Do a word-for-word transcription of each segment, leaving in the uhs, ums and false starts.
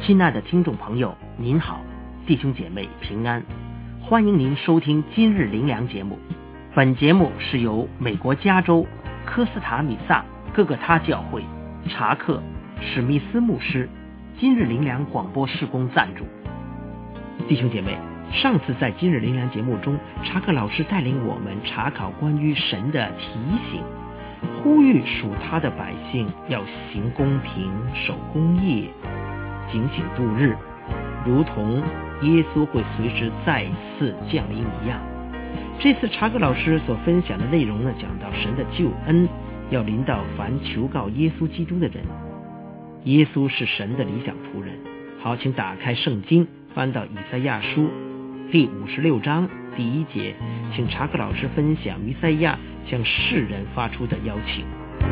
亲爱的听众朋友，您好，弟兄姐妹平安，欢迎您收听今日灵粮节目。本节目是由美国加州科斯塔米萨各个他教会查克史密斯牧师今日灵粮广播事工赞助。弟兄姐妹，上次在今日灵粮节目中，查克老师带领我们查考关于神的提醒，呼吁属他的百姓要行公平、守公义、警醒度日，如同耶稣会随时再次降临一样。这次查克老师所分享的内容呢，讲到神的救恩要临到凡求告耶稣基督的人。耶稣是神的理想仆人。好，请打开圣经，翻到以赛亚书第五十六章第一节，请查克老师分享以赛亚向世人发出的邀请。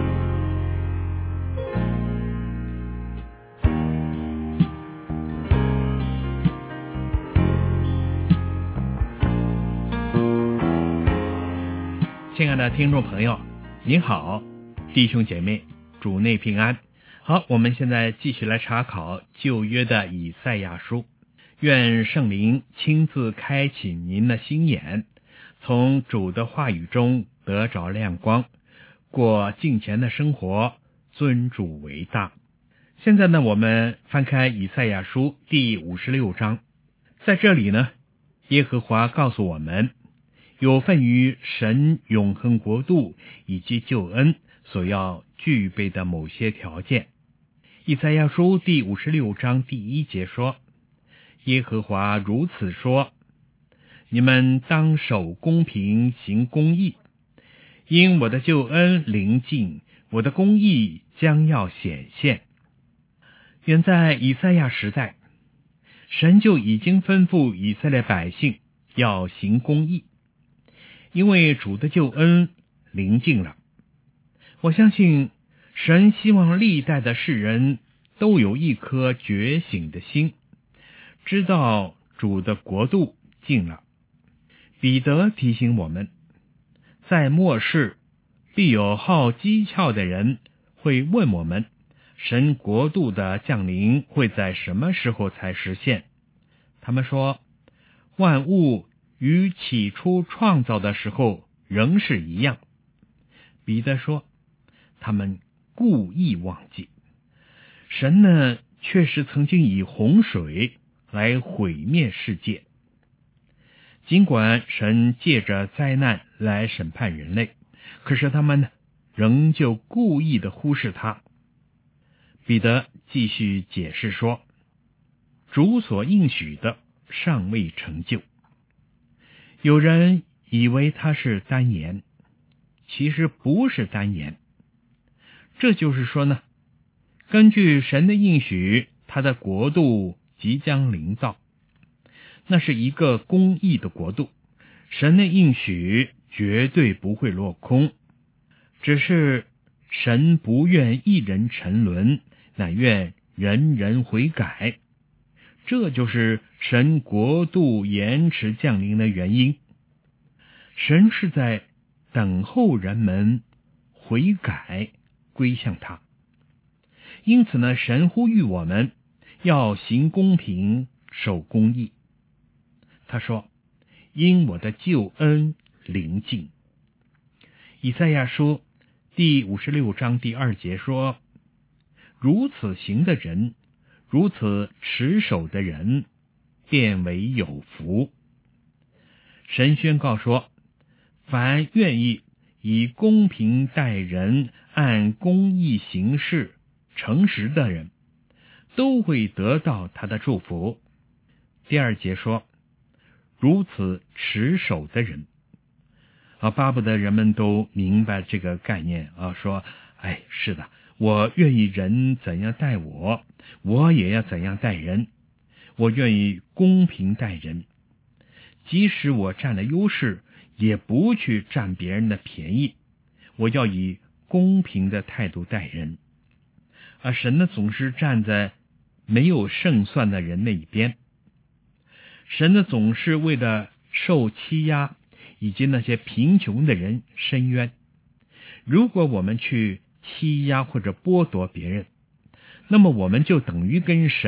亲爱的听众朋友，您好，弟兄姐妹，主内平安。好，我们现在继续来查考旧约的以赛亚书。愿圣灵亲自开启您的心眼，从主的话语中得着亮光，过敬虔的生活，尊主为大。现在呢，我们翻开以赛亚书第五十六章，在这里呢，耶和华告诉我们有份于神永恒国度以及救恩所要具备的某些条件。以赛亚书第五十六章第一节说，耶和华如此说，你们当守公平，行公义，因我的救恩临近，我的公义将要显现。远在以赛亚时代，神就已经吩咐以色列百姓要行公义，因为主的救恩临近了。我相信神希望历代的世人都有一颗觉醒的心，知道主的国度近了。彼得提醒我们，在末世必有好机巧的人会问我们，神国度的降临会在什么时候才实现？他们说，万物与起初创造的时候仍是一样。彼得说，他们故意忘记，神呢，确实曾经以洪水来毁灭世界。尽管神借着灾难来审判人类，可是他们呢，仍旧故意的忽视他。彼得继续解释说，主所应许的尚未成就。有人以为他是单言，其实不是单言。这就是说呢，根据神的应许，他的国度即将临到，那是一个公义的国度，神的应许绝对不会落空，只是神不愿一人沉沦，乃愿人人悔改。这就是神国度延迟降临的原因。神是在等候人们悔改归向他。因此呢，神呼吁我们要行公平，守公义。他说，因我的救恩临近。以赛亚书第五十六章第二节说，如此行的人，如此持守的人，便为有福。神宣告说，凡愿意以公平待人，按公义行事，诚实的人，都会得到他的祝福。第二节说，如此持守的人啊，巴不得人们都明白这个概念啊，说，哎，是的，我愿意人怎样待我，我也要怎样待人，我愿意公平待人，即使我占了优势，也不去占别人的便宜，我要以公平的态度待人。而神呢，总是站在没有胜算的人那一边。神呢，总是为了受欺压以及那些贫穷的人伸冤。如果我们去欺压或者剥夺别人，那么我们就等于跟神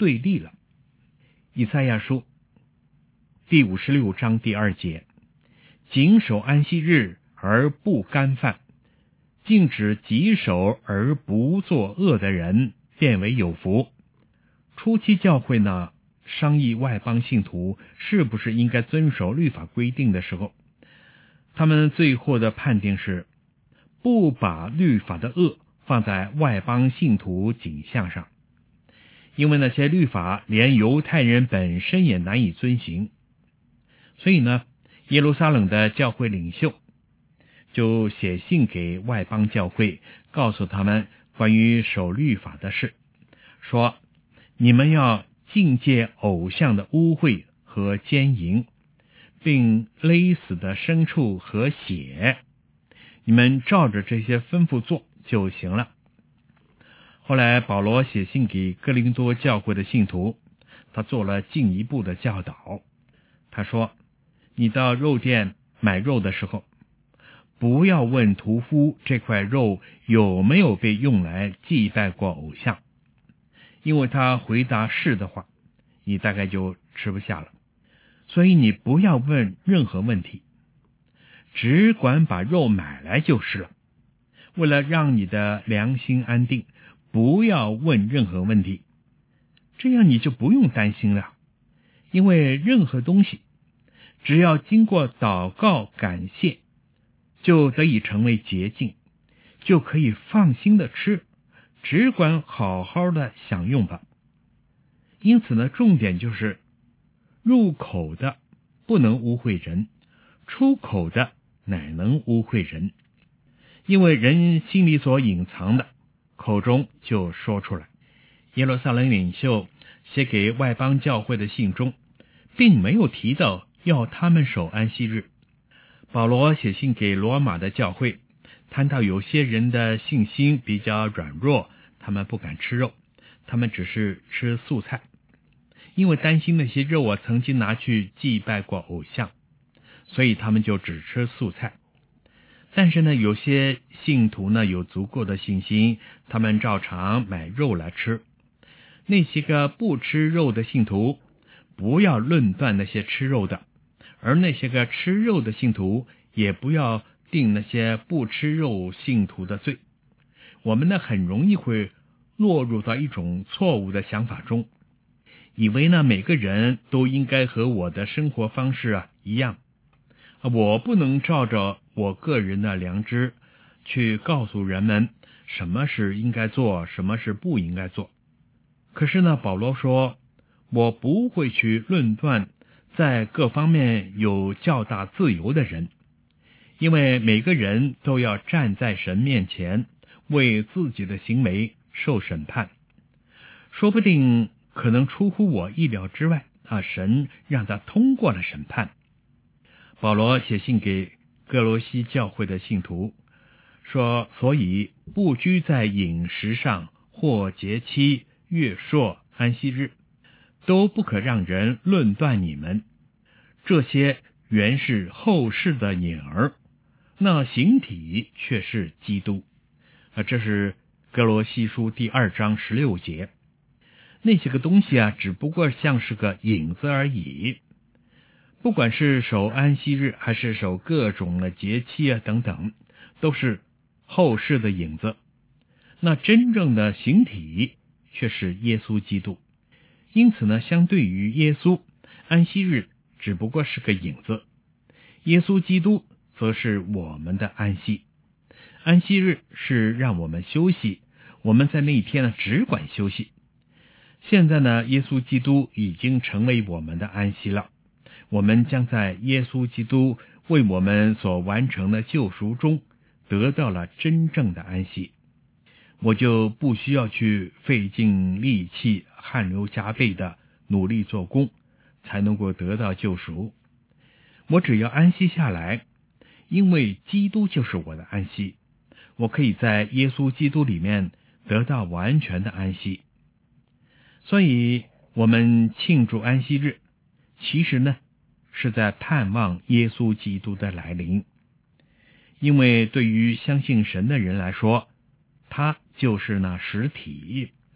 对立了。以赛亚书第五十六章第二节，谨守安息日而不干犯，禁止己手而不作恶的人，便为有福。初期教会呢，商议外邦信徒是不是应该遵守律法规定的时候，他们最后的判定是不把律法的恶放在外邦信徒景象上，因为那些律法连犹太人本身也难以遵行。所以呢，耶路撒冷的教会领袖就写信给外邦教会，告诉他们关于守律法的事，说你们要禁戒偶像的污秽和奸淫，并勒死的牲畜和血，你们照着这些吩咐做就行了。后来保罗写信给哥林多教会的信徒，他做了进一步的教导。他说，你到肉店买肉的时候，不要问屠夫这块肉有没有被用来祭拜过偶像，因为他回答是的话，你大概就吃不下了。所以你不要问任何问题，只管把肉买来就是了。为了让你的良心安定，不要问任何问题，这样你就不用担心了。因为任何东西只要经过祷告感谢，就得以成为洁净，就可以放心的吃，只管好好的享用吧。因此呢，重点就是入口的不能污秽人，出口的乃能污秽人。因为人心里所隐藏的，口中就说出来。耶路撒冷领袖写给外邦教会的信中，并没有提到要他们守安息日。保罗写信给罗马的教会，谈到有些人的信心比较软弱，他们不敢吃肉，他们只是吃素菜，因为担心那些肉啊曾经拿去祭拜过偶像，所以他们就只吃素菜。但是呢，有些信徒呢有足够的信心，他们照常买肉来吃。那些个不吃肉的信徒，不要论断那些吃肉的，而那些个吃肉的信徒也不要定那些不吃肉信徒的罪。我们呢很容易会落入到一种错误的想法中，以为呢每个人都应该和我的生活方式啊一样，我不能照着我个人的良知去告诉人们什么是应该做，什么是不应该做。可是呢，保罗说，我不会去论断在各方面有较大自由的人，因为每个人都要站在神面前，为自己的行为受审判。说不定可能出乎我意料之外啊，神让他通过了审判。保罗写信给哥罗西教会的信徒说，所以不拘在饮食上，或节期、月朔、安息日，都不可让人论断你们，这些原是后世的影儿，那形体却是基督。啊，这是哥罗西书第二章十六节。那些个东西啊，只不过像是个影子而已。不管是守安息日，还是守各种的节期啊等等，都是后世的影子。那真正的形体却是耶稣基督。因此呢，相对于耶稣，安息日只不过是个影子，耶稣基督则是我们的安息。安息日是让我们休息，我们在那一天呢只管休息。现在呢，耶稣基督已经成为我们的安息了，我们将在耶稣基督为我们所完成的救赎中得到了真正的安息。我就不需要去费尽力气、汗流浃背的努力做工，才能够得到救赎。我只要安息下来，因为基督就是我的安息，我可以在耶稣基督里面得到完全的安息。所以我们庆祝安息日，其实呢是在盼望耶稣基督的来临。因为对于相信神的人来说，他就是那实体，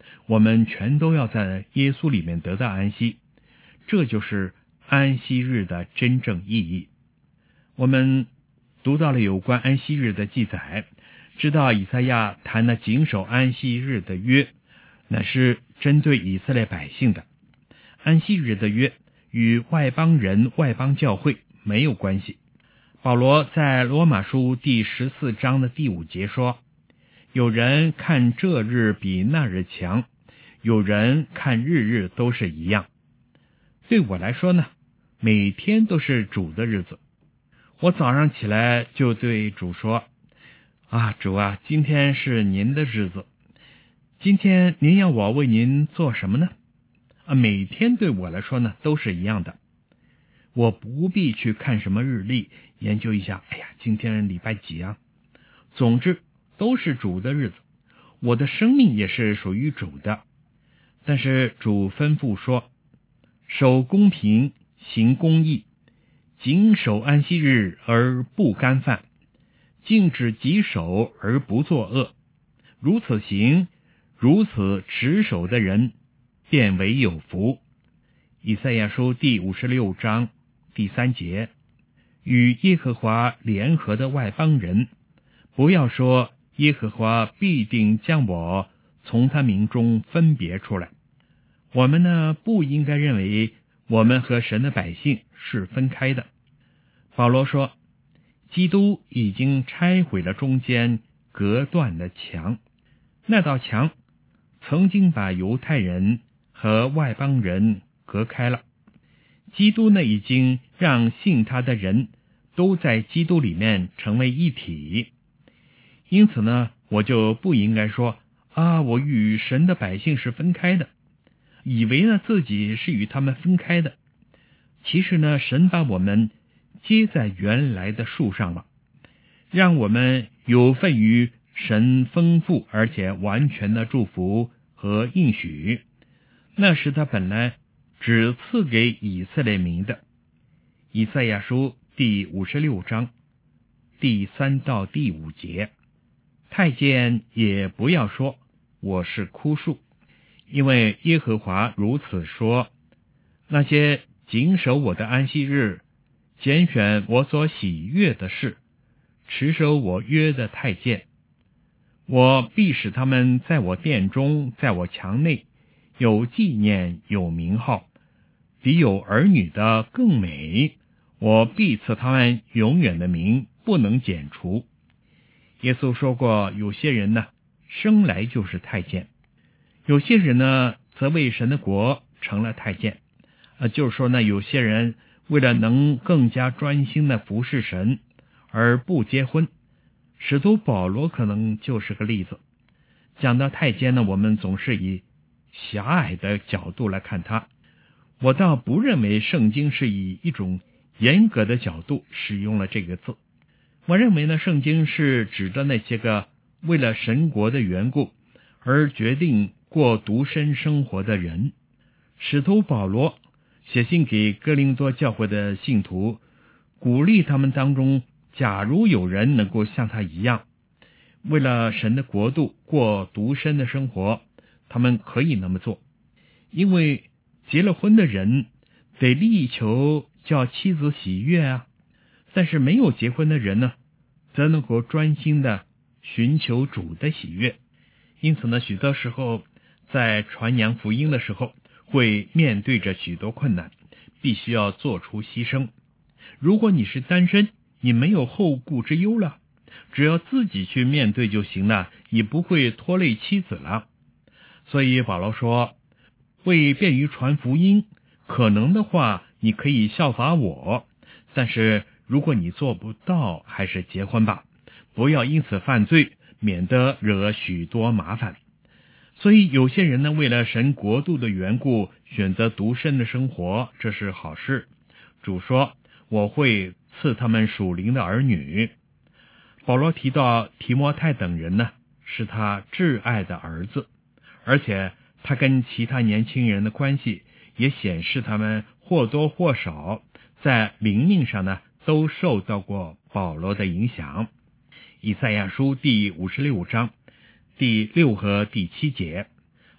我们全都要在耶稣里面得到安息，这就是安息日的真正意义。我们读到了有关安息日的记载，知道以赛亚谈了谨守安息日的约，那是针对以色列百姓的。安息日的约与外邦人、外邦教会没有关系。保罗在罗马书第十四章的第五节说，有人看这日比那日强，有人看日日都是一样。对我来说呢，每天都是主的日子。我早上起来就对主说，啊，主啊，今天是您的日子，今天您要我为您做什么呢？啊，每天对我来说呢都是一样的。我不必去看什么日历，研究一下，哎呀，今天礼拜几啊？总之都是主的日子，我的生命也是属于主的。但是主吩咐说，守公平，行公义，谨守安息日而不干犯，禁止己手而不作恶，如此行，如此持守的人，便为有福。以赛亚书第五十六章第三节，与耶和华联合的外邦人，不要说耶和华必定将我从他民中分别出来。我们呢，不应该认为我们和神的百姓是分开的。保罗说，基督已经拆毁了中间隔断的墙，那道墙曾经把犹太人和外邦人隔开了。基督呢，已经让信他的人都在基督里面成为一体。因此呢，我就不应该说啊，我与神的百姓是分开的，以为呢自己是与他们分开的。其实呢，神把我们接在原来的树上了，让我们有份于神丰富而且完全的祝福和应许，那是他本来只赐给以色列民的。以赛亚书第五十六章第三到第五节，太监也不要说我是枯树，因为耶和华如此说，那些谨守我的安息日，拣选我所喜悦的事，持守我约的太监，我必使他们在我殿中，在我墙内有纪念，有名号，比有儿女的更美。我必赐他们永远的名，不能剪除。耶稣说过，有些人呢，生来就是太监，有些人呢，则为神的国成了太监。呃，就是说呢，有些人为了能更加专心的服侍神而不结婚。使徒保罗可能就是个例子。讲到太监呢，我们总是以狭隘的角度来看他。我倒不认为圣经是以一种严格的角度使用了这个字。我认为呢，圣经是指着那些个为了神国的缘故而决定过独身生活的人。使徒保罗写信给哥林多教会的信徒，鼓励他们当中，假如有人能够像他一样，为了神的国度过独身的生活，他们可以那么做。因为结了婚的人得力求叫妻子喜悦啊，但是没有结婚的人呢，则能够专心的寻求主的喜悦。因此呢，许多时候在传扬福音的时候，会面对着许多困难，必须要做出牺牲。如果你是单身，你没有后顾之忧了，只要自己去面对就行了，你不会拖累妻子了。所以保罗说，为便于传福音，可能的话你可以效法我，但是如果你做不到，还是结婚吧，不要因此犯罪，免得惹许多麻烦。所以有些人呢，为了神国度的缘故，选择独身的生活，这是好事。主说，我会赐他们属灵的儿女。保罗提到提摩太等人呢，是他挚爱的儿子，而且他跟其他年轻人的关系也显示他们或多或少在灵命上呢都受到过保罗的影响。以赛亚书第五十六章第六和第七节，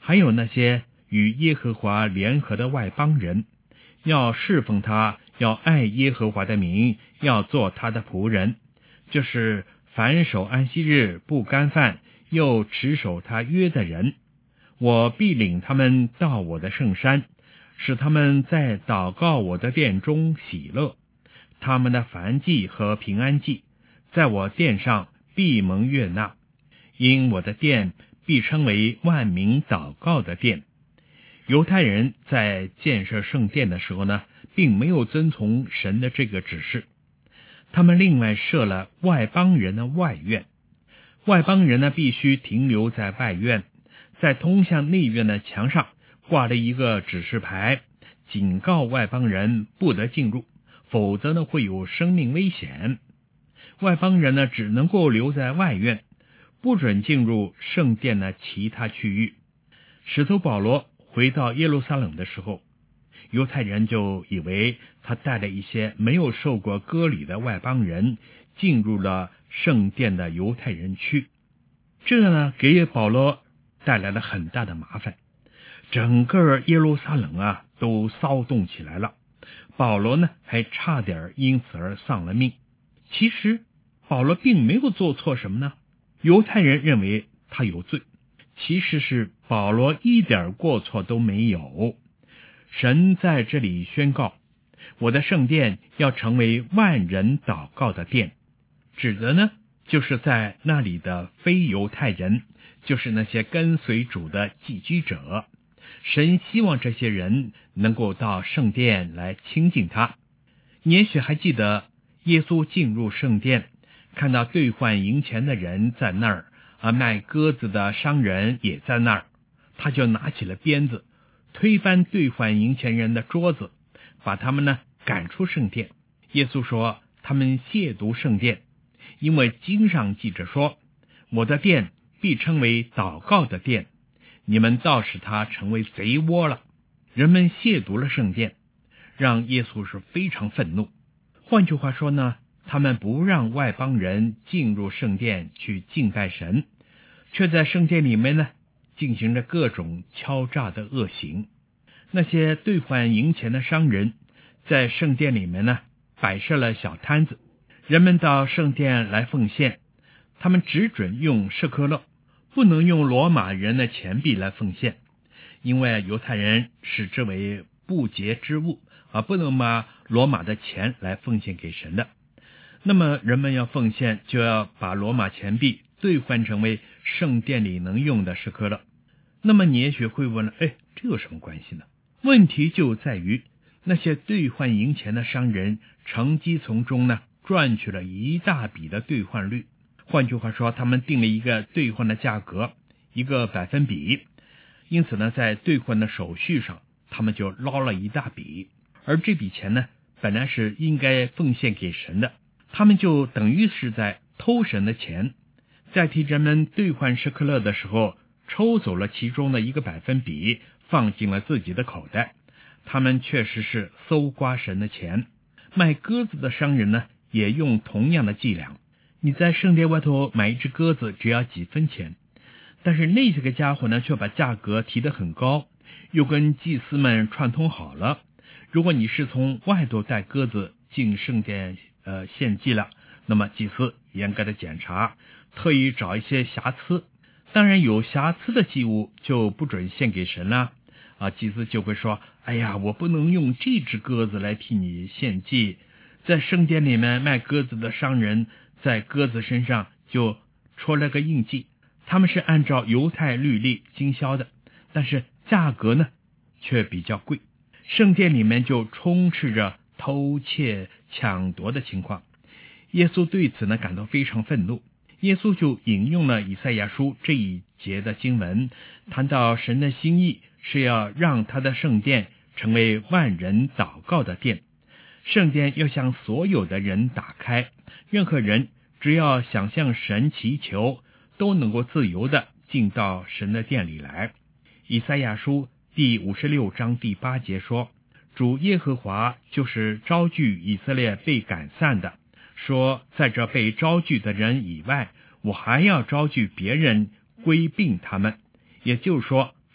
还有那些与耶和华联合的外邦人，要侍奉他，要爱耶和华的名，要做他的仆人，就是凡守安息日不干饭，又持守他约的人。我必领他们到我的圣山，使他们在祷告我的殿中喜乐。他们的燔祭和平安祭，在我殿上必蒙悦纳，因我的殿必称为万民祷告的殿。犹太人在建设圣殿的时候呢，并没有遵从神的这个指示，他们另外设了外邦人的外院。外邦人呢，必须停留在外院，在通向内院的墙上挂了一个指示牌，警告外邦人不得进入，否则呢会有生命危险。外邦人呢只能够留在外院，不准进入圣殿的其他区域。使徒保罗回到耶路撒冷的时候，犹太人就以为他带了一些没有受过割礼的外邦人进入了圣殿的犹太人区，这呢给保罗带来了很大的麻烦，整个耶路撒冷啊都骚动起来了。保罗呢还差点因此而丧了命。其实保罗并没有做错什么呢，犹太人认为他有罪，其实是保罗一点过错都没有。神在这里宣告，我的圣殿要成为万人祷告的殿，指的呢就是在那里的非犹太人，就是那些跟随主的寄居者。神希望这些人能够到圣殿来亲近他。你也许还记得耶稣进入圣殿，看到兑换银钱的人在那儿，而卖鸽子的商人也在那儿，他就拿起了鞭子，推翻兑换银钱人的桌子，把他们呢赶出圣殿。耶稣说他们亵渎圣殿，因为经上记着说，我的殿必称为祷告的殿，你们倒使它成为贼窝了。人们亵渎了圣殿，让耶稣是非常愤怒。换句话说呢，他们不让外邦人进入圣殿去敬拜神，却在圣殿里面呢进行着各种敲诈的恶行。那些兑换银钱的商人在圣殿里面呢摆设了小摊子，人们到圣殿来奉献，他们只准用舍客勒，不能用罗马人的钱币来奉献，因为犹太人视之为不洁之物啊，不能把罗马的钱来奉献给神的。那么人们要奉献，就要把罗马钱币兑换成为圣殿里能用的舍客勒。那么你也许会问了，哎，这有什么关系呢？问题就在于那些兑换银钱的商人乘机从中呢赚取了一大笔的兑换率。换句话说，他们定了一个兑换的价格，一个百分比，因此呢在兑换的手续上他们就捞了一大笔。而这笔钱呢本来是应该奉献给神的，他们就等于是在偷神的钱，在替人们兑换舍客勒的时候抽走了其中的一个百分比，放进了自己的口袋。他们确实是搜刮神的钱。卖鸽子的商人呢也用同样的伎俩，你在圣殿外头买一只鸽子只要几分钱，但是那些个家伙呢却把价格提得很高，又跟祭司们串通好了，如果你是从外头带鸽子进圣殿呃献祭了，那么祭司严格的检查，特意找一些瑕疵，当然有瑕疵的祭物就不准献给神了啊，祭司就会说，哎呀，我不能用这只鸽子来替你献祭。在圣殿里面卖鸽子的商人在鸽子身上就戳了个印记，他们是按照犹太律例经销的，但是价格呢却比较贵。圣殿里面就充斥着偷窃抢夺的情况。耶稣对此呢感到非常愤怒，耶稣就引用了以赛亚书这一节的经文，谈到神的心意是要让他的圣殿成为万人祷告的殿，圣殿要向所有的人打开，任何人只要想向神祈求，都能够自由的进到神的殿里来。以赛亚书第五十六章第八节说，主耶和华就是招聚以色列被赶散的，说在这被招聚的人以外，我还要招聚别人归并他们。也就是说，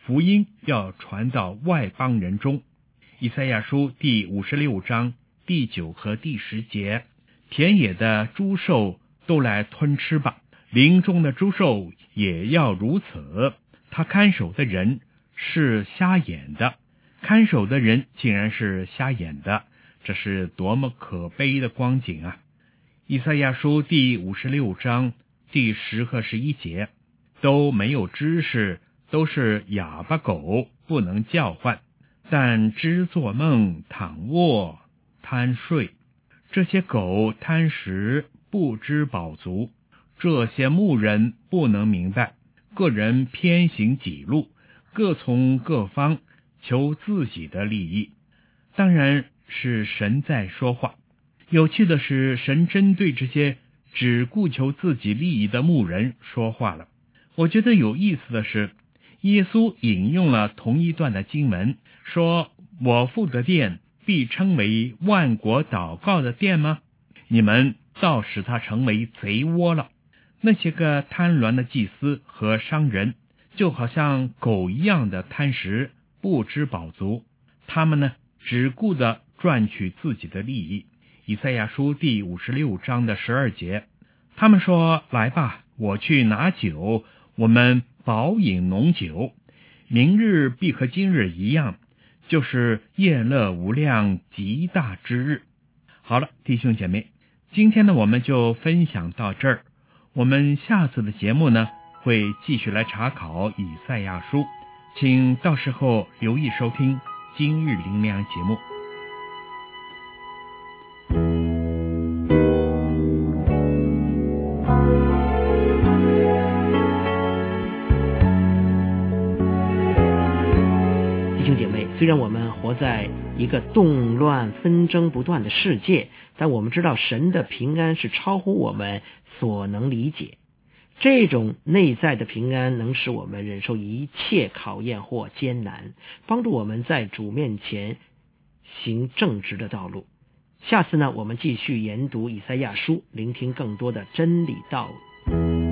福音要传到外邦人中。以赛亚书第五十六章第九和第十节，田野的诸兽都来吞吃吧，林中的诸兽也要如此。他看守的人是瞎眼的，看守的人竟然是瞎眼的，这是多么可悲的光景啊！以赛亚书第五十六章第十和十一节，都没有知识，都是哑巴狗，不能叫唤，但知做梦，躺卧，贪睡。这些狗贪食，不知饱足，这些牧人不能明白，个人偏行己路，各从各方，求自己的利益。当然是神在说话。有趣的是，神针对这些只顾求自己利益的牧人说话了。我觉得有意思的是，耶稣引用了同一段的经文，说我父的殿必称为万国祷告的殿吗？你们倒使它成为贼窝了。那些个贪婪的祭司和商人，就好像狗一样的贪食，不知饱足。他们呢，只顾着赚取自己的利益。以赛亚书第五十六章的十二节，他们说，来吧，我去拿酒，我们饱饮浓酒，明日必和今日一样，就是宴乐无量极大之日。好了，弟兄姐妹，今天呢我们就分享到这儿。我们下次的节目呢会继续来查考以赛亚书，请到时候留意收听今日灵粮节目。 虽然我们活在一个动乱纷争不断的世界，但我们知道神的平安是超乎我们所能理解。这种内在的平安能使我们忍受一切考验或艰难，帮助我们在主面前行正直的道路。下次呢，我们继续研读以赛亚书，聆听更多的真理道理。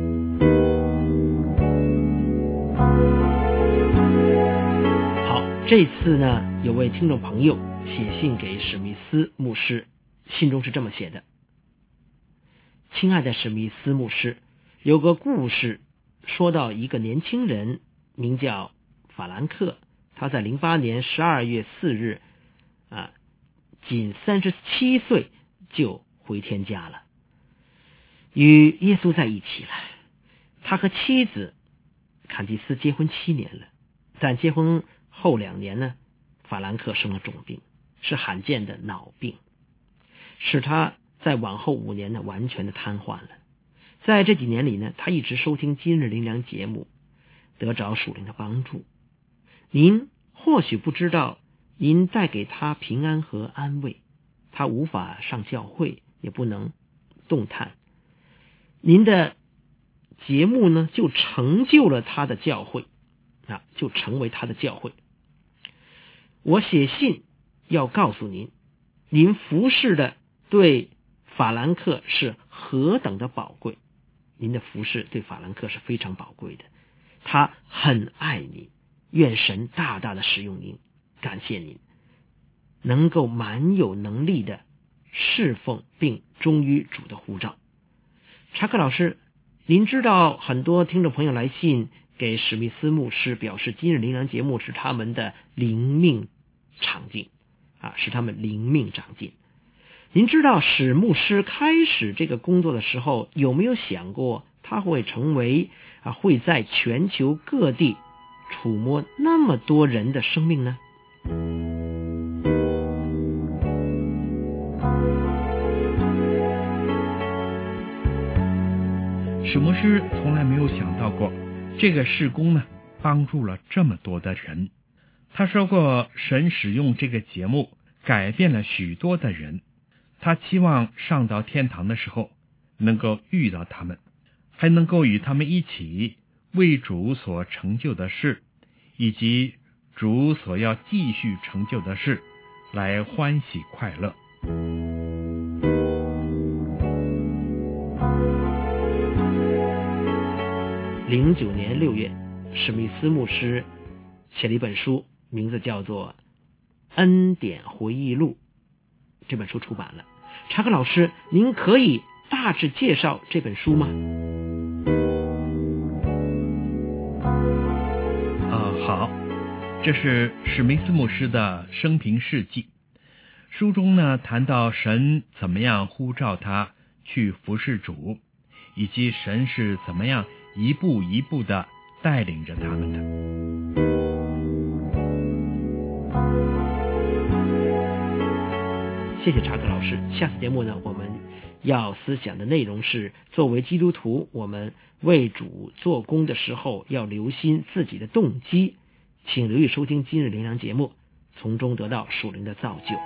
这次呢，有位听众朋友写信给史密斯牧师，信中是这么写的：亲爱的史密斯牧师，有个故事说到一个年轻人名叫法兰克，他在零八年十二月四日啊，仅三十七岁就回天家了，与耶稣在一起了。他和妻子坎蒂斯结婚七年了，但结婚后两年呢，法兰克生了重病，是罕见的脑病，使他在往后五年呢完全的瘫痪了。在这几年里呢，他一直收听今日灵粮节目，得着属灵的帮助。您或许不知道，您带给他平安和安慰，他无法上教会，也不能动弹。您的节目呢，就成就了他的教会啊，就成为他的教会。我写信要告诉您，您服侍的对法兰克是何等的宝贵。您的服侍对法兰克是非常宝贵的，他很爱您，愿神大大的使用您，感谢您能够蛮有能力的侍奉并忠于主的呼召。查克老师，您知道很多听众朋友来信给史密斯牧师，表示今日灵粮节目是他们的灵命长进啊，是他们灵命长进。您知道史牧师开始这个工作的时候，有没有想过他会成为啊，会在全球各地触摸那么多人的生命呢？ 史牧师从来没有想到过，这个事工呢，帮助了这么多的人。他说过，神使用这个节目改变了许多的人。他期望上到天堂的时候能够遇到他们，还能够与他们一起为主所成就的事，以及主所要继续成就的事来欢喜快乐。 零九年六月，史密斯牧师写了一本书，名字叫做《恩典回忆录》，这本书出版了。查克老师，您可以大致介绍这本书吗？ 啊，好，这是史密斯牧师的生平事迹。书中呢谈到神怎么样呼召他去服侍主，以及神是怎么样一步一步的带领着他们的。 谢谢查克老师。下次节目呢，我们要思想的内容是，作为基督徒，我们为主做工的时候要留心自己的动机。请留意收听今日灵粮节目，从中得到属灵的造就。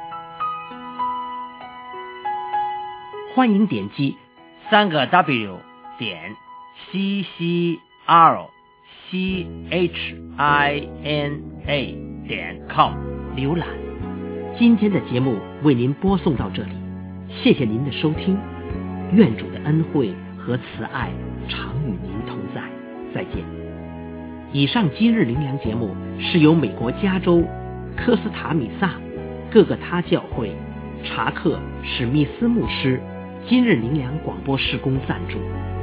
欢迎点击三个 W 点 C C R C H I N A 点 com 浏览。今天的节目为您播送到这里，谢谢您的收听，愿主的恩惠和慈爱常与您同在，再见。以上今日灵粮节目是由美国加州科斯塔米萨各个他教会查克史密斯牧师今日灵粮广播事工赞助。